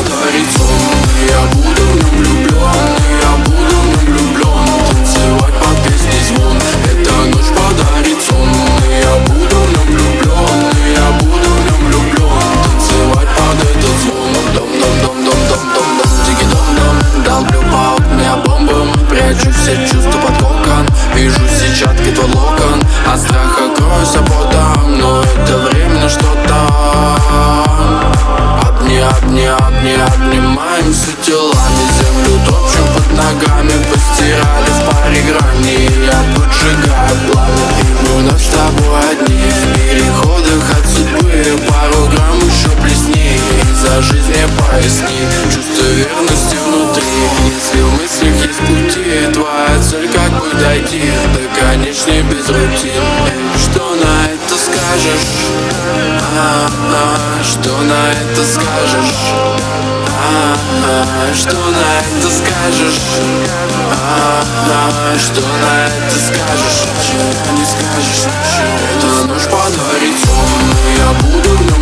подарит сон. Я буду в нем влюблен, я буду в нем влюблен. Танцевать под песни звон, эта ночь подарит сон. Я буду в нем влюблен, я буду в нем влюблен. Танцевать под этот звон. Дом-дом-дом-дом-дом-дом-дом, дigi-дом-дом. Долблю по окне бомбом, прячу все чувства под кокон. Вижу сетчатки твой локон, от страха кроюсь потом. Но это временно что-то. Обнимаемся телами, землю топчем под ногами. Постирали в паре граней, я поджигаю пламя. И мы вновь с тобой одни в переходах от судьбы. Пару грамм еще плесни, и за жизнь мне поясни. Чувство верности внутри, если в мыслях есть пути. Твоя цель как бы дойти до конечной без рутин. Что на это скажешь? Что на это скажешь? Что на это скажешь? Что на это скажешь? Ничего не скажешь, ничего. Эта ночь подарит сон, я буду в нем